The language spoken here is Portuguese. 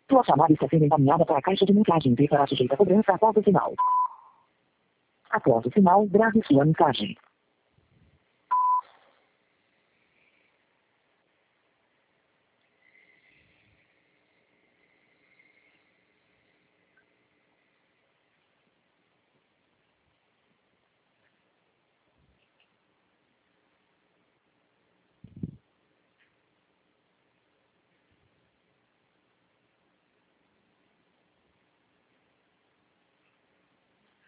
Tua chamada está sendo encaminhada para a caixa de mensagens e será sujeita a cobrança após o sinal. Após o sinal, grave sua mensagem.